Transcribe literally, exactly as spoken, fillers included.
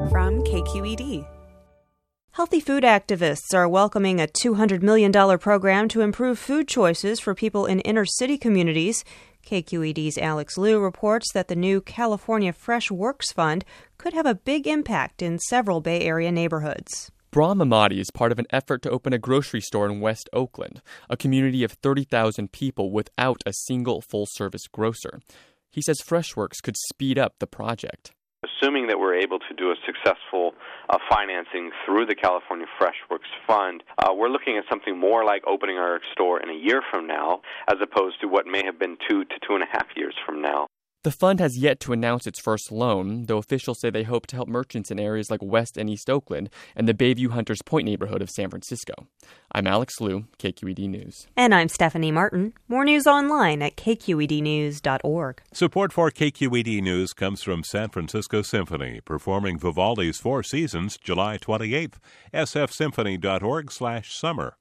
from K Q E D. Healthy food activists are welcoming a two hundred million dollars program to improve food choices for people in inner-city communities. K Q E D's Alex Liu reports that the new California Fresh Works Fund could have a big impact in several Bay Area neighborhoods. Brahm Amadi is part of an effort to open a grocery store in West Oakland, a community of thirty thousand people without a single full-service grocer. He says FreshWorks could speed up the project. Assuming that we're able to do a successful uh, financing through the California FreshWorks Fund, uh, we're looking at something more like opening our store in a year from now, as opposed to what may have been two to two and a half years from now. The fund has yet to announce its first loan, though officials say they hope to help merchants in areas like West and East Oakland and the Bayview Hunters Point neighborhood of San Francisco. I'm Alex Liu, K Q E D News. And I'm Stephanie Martin. More news online at k q e d news dot org. Support for K Q E D News comes from San Francisco Symphony, performing Vivaldi's Four Seasons July twenty-eighth. s f symphony dot org slash summer.